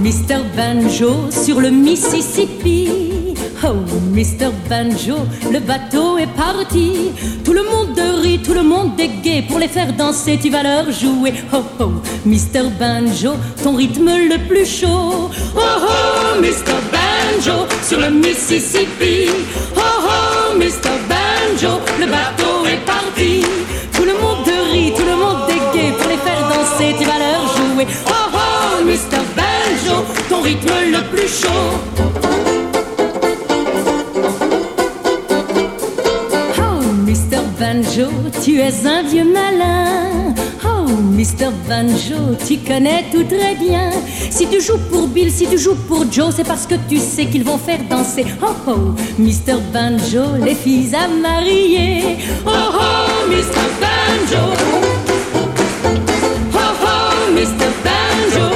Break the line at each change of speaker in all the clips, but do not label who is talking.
Mr. Banjo sur le Mississippi. Oh, Mr. Banjo, le bateau est parti. Tout le monde rit, tout le monde est gai. Pour les faire danser, tu vas leur jouer. Oh, oh, Mr. Banjo, ton rythme le plus chaud. Oh, oh, Mr. Banjo, sur le Mississippi. Oh, oh, Mr. Banjo, le bateau est parti. Tout le monde rit, tout le monde est gai. Pour les faire danser, tu vas leur jouer. Oh, oh, Mr. Banjo, ton rythme le plus chaud. Banjo, tu es un vieux malin. Oh, Mr. Banjo, tu connais tout très bien. Si tu joues pour Bill, si tu joues pour Joe, c'est parce que tu sais qu'ils vont faire danser. Oh, oh, Mr. Banjo, les filles à marier. Oh, oh, Mr. Banjo. Oh, oh, Mr. Banjo.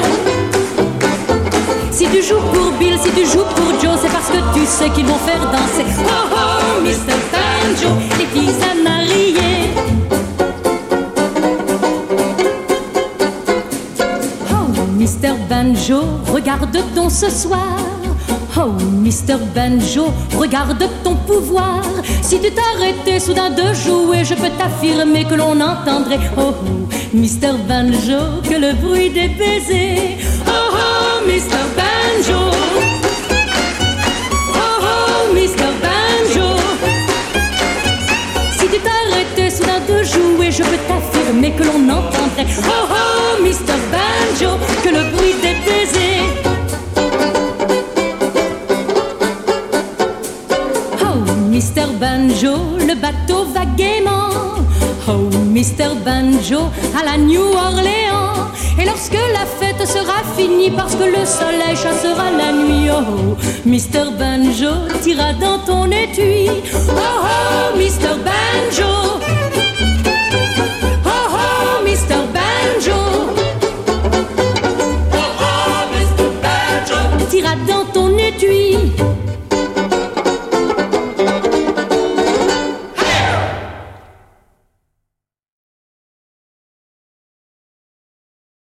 Si tu joues pour Bill, si tu joues pour Joe, c'est parce que tu sais qu'ils vont faire danser. Oh, oh, Mr. Banjo, les filles à marier. Oh, Mr. Banjo, regarde ton ce soir. Oh, Mr. Banjo, regarde ton pouvoir. Si tu t'arrêtais soudain de jouer, je peux t'affirmer que l'on entendrait. Oh, oh, Mr. Banjo, que le bruit des baisers. Oh, oh, Mr. Banjo. Oh, oh, Mr. Banjo. Si tu t'arrêtais soudain de jouer, je peux t'affirmer que l'on entendrait. Oh, oh, Mr. Banjo, que le bruit des baisers. Mr. Banjo, le bateau va gaiement. Oh, Mr. Banjo, à la New Orleans. Et lorsque la fête sera finie, parce que le soleil chassera la nuit, oh, Mr. Banjo, tira dans ton étui. Oh, oh, Mr. Banjo.